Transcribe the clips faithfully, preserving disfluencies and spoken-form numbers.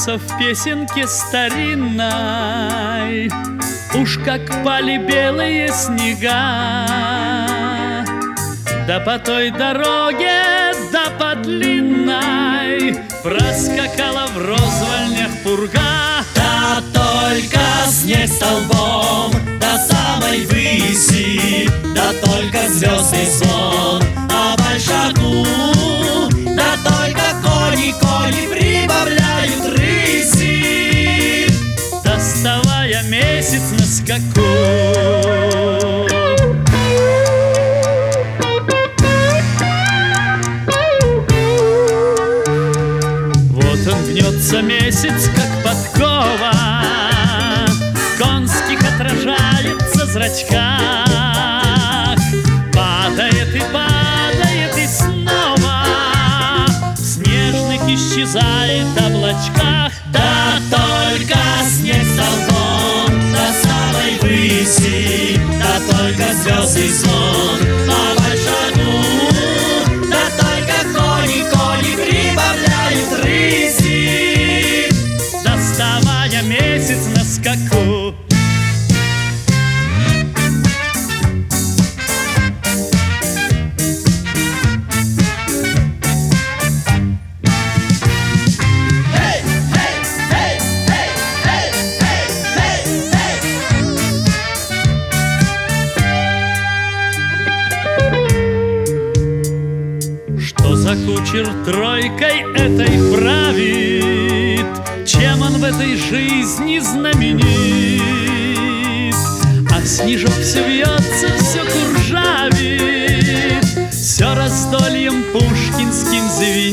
поется в песенке старинной, уж как пали белые снега. Да по той дороге, да по длинной проскакала в розвальнях пурга. Да только снег столбом до самой выси, да только звездный звон на большаку, да только кони, кони прибавляют рыси, доставая месяц на скаку. Вот он гнется месяц, как подкова, конских отражается в зрачках. Падает и падает и снова в снежных исчезает облачках. да только снег столбом до самой выси, да только звездный звон на большаку, да только кони, кони прибавляют рыси, доставая месяц на скаку. Что за кучер тройкой этой правит? Чем он в этой жизни знаменит? А снежок все вьется, все куржавит, все раздольем пушкинским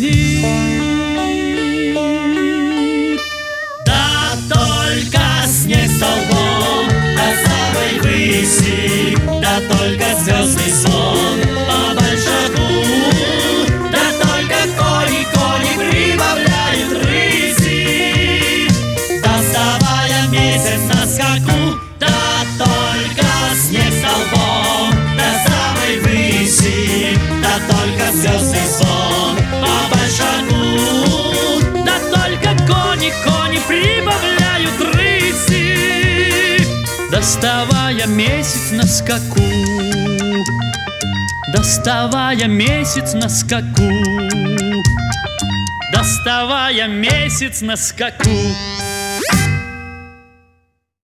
звенит. да только снег столбом до самой выси, да только звездный звон по большаку, да только кони, кони прибавляют рыси, доставая месяц на скаку. Да только снег столбом до самой выси, да только звездный звон по большаку, Да только кони, кони прибавляют рыси, доставая месяц на скаку, доставая месяц на скаку, доставая месяц на скаку.